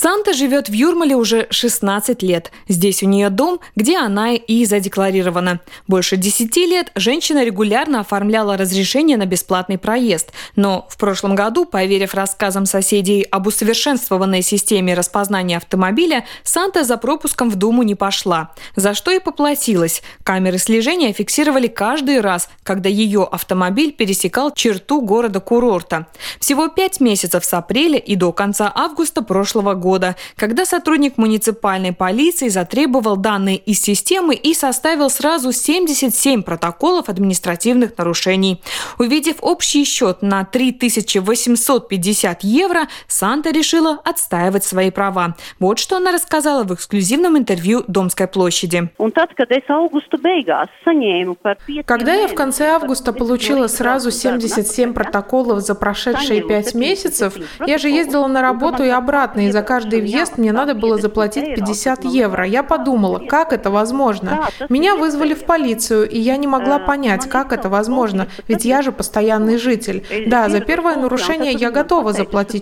Санта живет в Юрмале уже 16 лет. Здесь у нее дом, где она и задекларирована. Больше 10 лет женщина регулярно оформляла разрешение на бесплатный проезд. Но в прошлом году, поверив рассказам соседей об усовершенствованной системе распознания автомобиля, Санта за пропуском в Думу не пошла. За что и поплатилась. Камеры слежения фиксировали каждый раз, когда ее автомобиль пересекал черту города-курорта. Всего 5 месяцев с апреля и до конца августа прошлого года, когда сотрудник муниципальной полиции затребовал данные из системы и составил сразу 77 протоколов административных нарушений. Увидев общий счет на 3850 евро, Санта решила отстаивать свои права. Вот что она рассказала в эксклюзивном интервью «Домской площади». Когда я в конце августа получила сразу 77 протоколов за прошедшие 5 месяцев, я же ездила на работу и обратно, и за каждый въезд мне надо было заплатить 50 евро. Я подумала, как это возможно? Меня вызвали в полицию, и я не могла понять, как это возможно, ведь я же постоянный житель. Да, за первое нарушение я готова заплатить